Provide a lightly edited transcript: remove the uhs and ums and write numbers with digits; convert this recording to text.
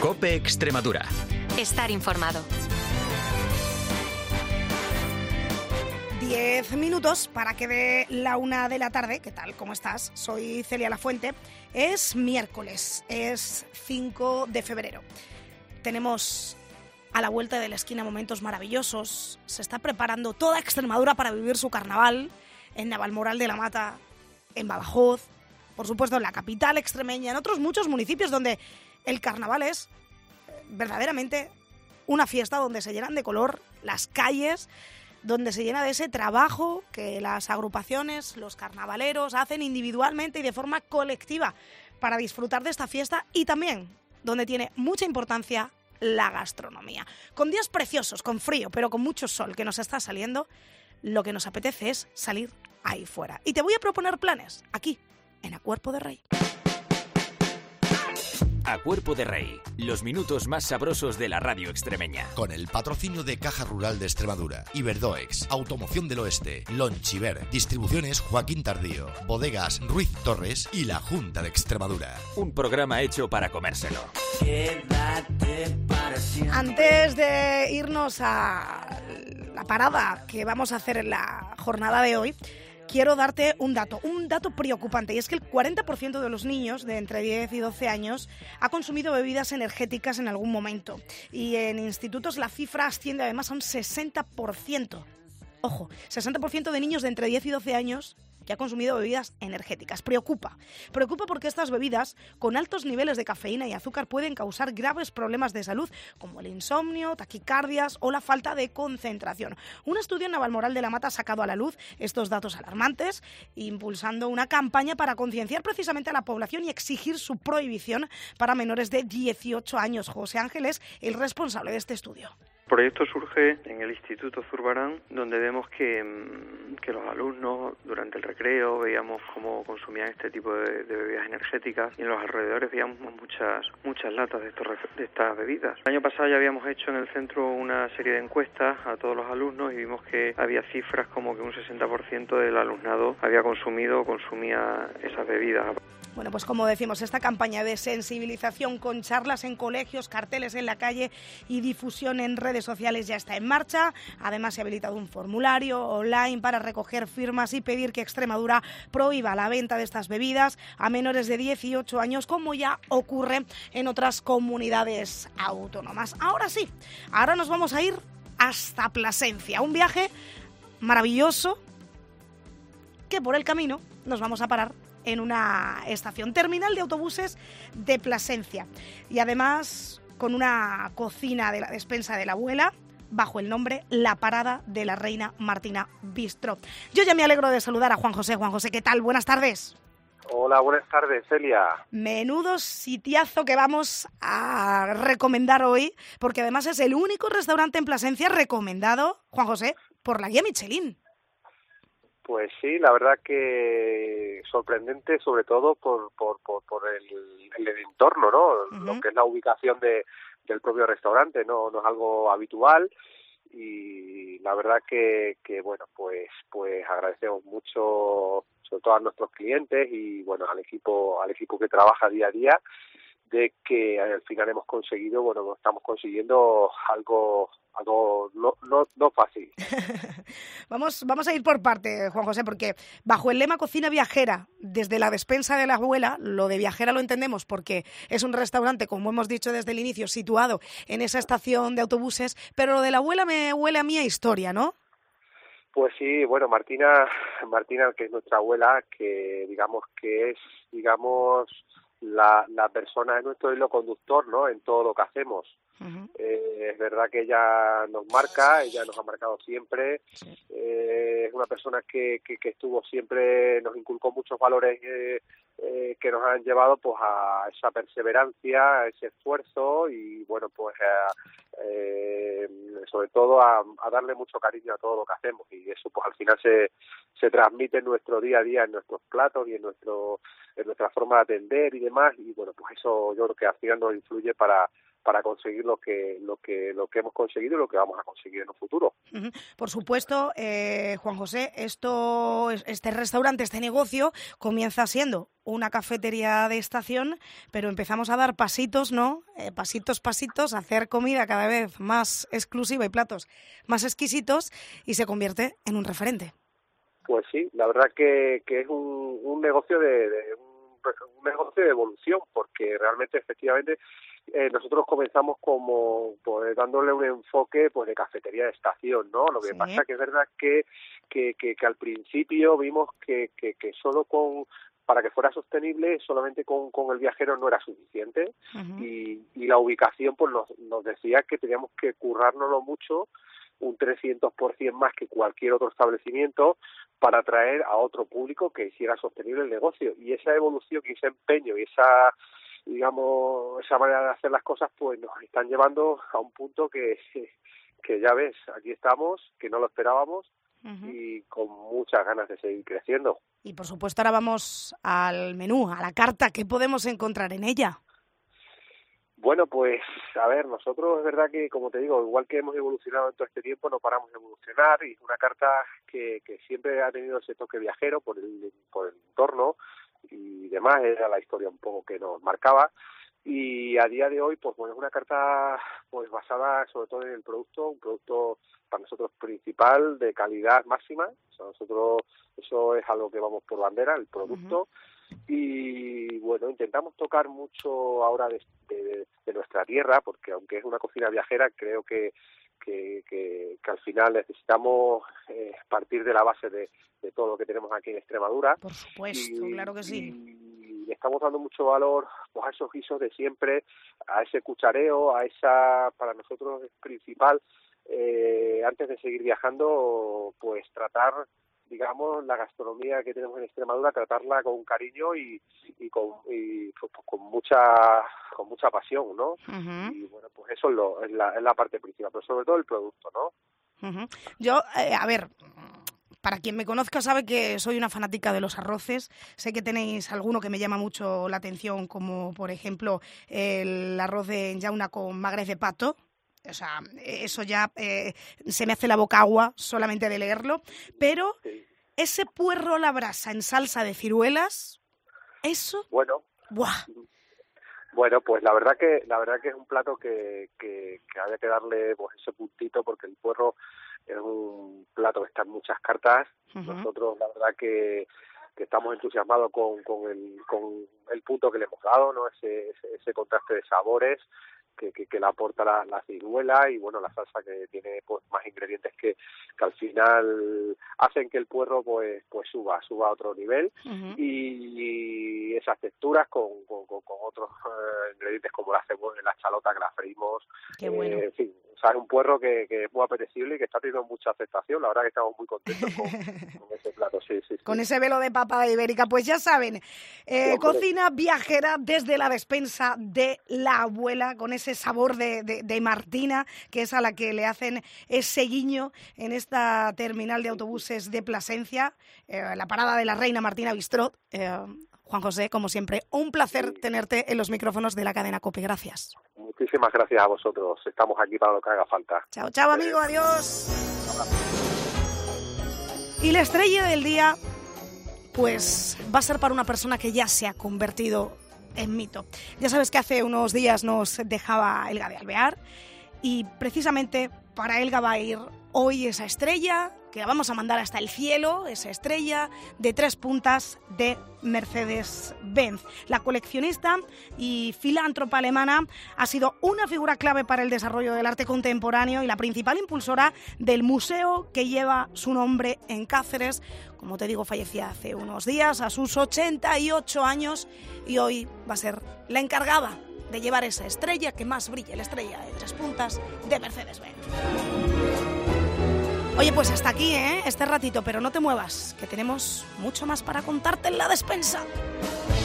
COPE Extremadura. Estar informado. 10 minutos para que dé la 1 de la tarde. ¿Qué tal? ¿Cómo estás? Soy Celia Lafuente. Es miércoles, es 5 de febrero. Tenemos a la vuelta de la esquina momentos maravillosos. Se está preparando toda Extremadura para vivir su carnaval en Navalmoral de la Mata, en Badajoz, por supuesto en la capital extremeña, en otros muchos municipios donde el carnaval es verdaderamente una fiesta donde se llenan de color las calles, donde se llena de ese trabajo que las agrupaciones, los carnavaleros hacen individualmente y de forma colectiva para disfrutar de esta fiesta, y también donde tiene mucha importancia la gastronomía. Con días preciosos, con frío, pero con mucho sol que nos está saliendo, lo que nos apetece es salir ahí fuera. Y te voy a proponer planes aquí, en A Cuerpo de Rey. A Cuerpo de Rey, los minutos más sabrosos de la radio extremeña. Con el patrocinio de Caja Rural de Extremadura, Iberdoex, Automoción del Oeste, Lonchiver, Distribuciones Joaquín Tardío, Bodegas Ruiz Torres y la Junta de Extremadura. Un programa hecho para comérselo. Antes de irnos a la parada que vamos a hacer en la jornada de hoy, quiero darte un dato preocupante, y es que el 40% de los niños de entre 10 y 12 años ha consumido bebidas energéticas en algún momento, y en institutos la cifra asciende además a un 60%. Ojo, 60% de niños de entre 10 y 12 años que ha consumido bebidas energéticas. Preocupa porque estas bebidas con altos niveles de cafeína y azúcar pueden causar graves problemas de salud como el insomnio, taquicardias o la falta de concentración. Un estudio en Navalmoral de la Mata ha sacado a la luz estos datos alarmantes, impulsando una campaña para concienciar precisamente a la población y exigir su prohibición para menores de 18 años. José Ángel es el responsable de este estudio. El proyecto surge en el Instituto Zurbarán, donde vemos que los alumnos durante el recreo veíamos cómo consumían este tipo de bebidas energéticas, y en los alrededores veíamos muchas latas de estas bebidas. El año pasado ya habíamos hecho en el centro una serie de encuestas a todos los alumnos y vimos que había cifras como que un 60% del alumnado había consumido o consumía esas bebidas. Bueno, pues como decimos, esta campaña de sensibilización con charlas en colegios, carteles en la calle y difusión en redes sociales ya está en marcha. Además, se ha habilitado un formulario online para recoger firmas y pedir que Extremadura prohíba la venta de estas bebidas a menores de 18 años, como ya ocurre en otras comunidades autónomas. Ahora sí, ahora nos vamos a ir hasta Plasencia, un viaje maravilloso que por el camino nos vamos a parar en una estación terminal de autobuses de Plasencia, y además con una cocina de la despensa de la abuela bajo el nombre La Parada de la Reina Martina Bistro. Yo ya me alegro de saludar a Juan José. Juan José, ¿qué tal? Buenas tardes. Hola, buenas tardes, Celia. Menudo sitiazo que vamos a recomendar hoy, porque además es el único restaurante en Plasencia recomendado, Juan José, por la guía Michelin. Pues sí, la verdad que sorprendente, sobre todo por el entorno, ¿no? Uh-huh. Lo que es la ubicación del propio restaurante, no es algo habitual, y la verdad que bueno, pues agradecemos mucho, sobre todo a nuestros clientes y bueno, al equipo que trabaja día a día, de que al final hemos conseguido, bueno, estamos consiguiendo algo no fácil. Vamos a ir por parte, Juan José, porque bajo el lema Cocina Viajera, desde la despensa de la abuela, lo de viajera lo entendemos porque es un restaurante, como hemos dicho desde el inicio, situado en esa estación de autobuses, pero lo de la abuela me huele a mí a historia, ¿no? Pues sí, bueno, Martina, que es nuestra abuela, que es la persona, es nuestro hilo conductor, ¿no?, en todo lo que hacemos. Uh-huh. Es verdad que ella nos ha marcado siempre. Sí. Es una persona que estuvo siempre, nos inculcó muchos valores que nos han llevado pues a esa perseverancia, a ese esfuerzo y bueno, pues sobre todo a darle mucho cariño a todo lo que hacemos, y eso pues al final se transmite en nuestro día a día, en nuestros platos y en nuestra forma de atender y demás, y bueno, pues eso yo creo que al final nos influye para para conseguir lo que hemos conseguido y lo que vamos a conseguir en un futuro. Por supuesto, Juan José, este restaurante, este negocio comienza siendo una cafetería de estación, pero empezamos a dar pasitos, ¿no? Pasitos, a hacer comida cada vez más exclusiva y platos más exquisitos, y se convierte en un referente. Pues sí, la verdad que es un negocio un negocio de evolución, porque realmente, efectivamente, nosotros comenzamos como pues dándole un enfoque pues de cafetería de estación, ¿no? Lo que pasa que es verdad que al principio vimos que solo para que fuera sostenible, solamente con el viajero no era suficiente, y la ubicación pues nos decía que teníamos que currárnoslo mucho, un 300% más que cualquier otro establecimiento, para atraer a otro público que hiciera sostenible el negocio. Y esa evolución y ese empeño y esa manera de hacer las cosas, pues nos están llevando a un punto que ya ves, aquí estamos, que no lo esperábamos, y con muchas ganas de seguir creciendo. Y por supuesto ahora vamos al menú, a la carta. ¿Qué podemos encontrar en ella? Bueno, pues, a ver, nosotros es verdad que, como te digo, igual que hemos evolucionado en todo este tiempo, no paramos de evolucionar, y es una carta que siempre ha tenido ese toque viajero por el entorno y demás, era la historia un poco que nos marcaba, y a día de hoy, pues bueno, es una carta pues basada sobre todo en el producto, un producto para nosotros principal, de calidad máxima. O sea, nosotros eso es algo que vamos por bandera, el producto. Y bueno, intentamos tocar mucho ahora de nuestra tierra, porque aunque es una cocina viajera, creo que al final necesitamos partir de la base de todo lo que tenemos aquí en Extremadura. Por supuesto, claro que sí. Y le estamos dando mucho valor pues a esos guisos de siempre, a ese cuchareo, a esa, para nosotros es principal, antes de seguir viajando, pues tratar, digamos, la gastronomía que tenemos en Extremadura, tratarla con cariño y con mucha pasión, ¿no? Y bueno, pues eso es la parte principal, pero sobre todo el producto, ¿no? Yo, a ver, para quien me conozca sabe que soy una fanática de los arroces. Sé que tenéis alguno que me llama mucho la atención, como por ejemplo el arroz de enllauna con magres de pato. O sea, eso ya se me hace la boca agua solamente de leerlo. Pero ese puerro a la brasa en salsa de ciruelas, eso... Bueno. ¡Buah! Bueno, pues la verdad que es un plato que había que darle pues ese puntito, porque el puerro es un plato que está en muchas cartas. Nosotros la verdad que estamos entusiasmados con el punto que le hemos dado, ¿no? Ese contraste de sabores que le aporta la ciruela, y bueno, la salsa que tiene pues más ingredientes que al final hacen que el puerro pues suba a otro nivel, y esas texturas con otros ingredientes como la cebolla, la chalota que la freímos. Qué bueno. En fin, o sea, es un puerro que es muy apetecible y que está teniendo mucha aceptación. La verdad que estamos muy contentos con ese plato, sí. Con ese velo de papa ibérica. Pues ya saben, cocina viajera desde la despensa de la abuela, con ese sabor de Martina, que es a la que le hacen ese guiño en esta terminal de autobuses de Plasencia, la parada de la Reina Martina Bistrot. Juan José, como siempre, un placer tenerte en los micrófonos de la cadena COPE. Gracias. Muchísimas gracias a vosotros. Estamos aquí para lo que haga falta. Chao, amigo. Adiós. Y la estrella del día, pues va a ser para una persona que ya se ha convertido en mito. Ya sabes que hace unos días nos dejaba Elga de Alvear, y precisamente para Elga va a ir hoy esa estrella, que la vamos a mandar hasta el cielo, esa estrella de 3 puntas de Mercedes-Benz. La coleccionista y filántropa alemana ha sido una figura clave para el desarrollo del arte contemporáneo y la principal impulsora del museo que lleva su nombre en Cáceres. Como te digo, fallecía hace unos días a sus 88 años, y hoy va a ser la encargada de llevar esa estrella que más brille, la estrella de 3 puntas de Mercedes-Benz. Oye, pues hasta aquí, este ratito, pero no te muevas, que tenemos mucho más para contarte en la despensa.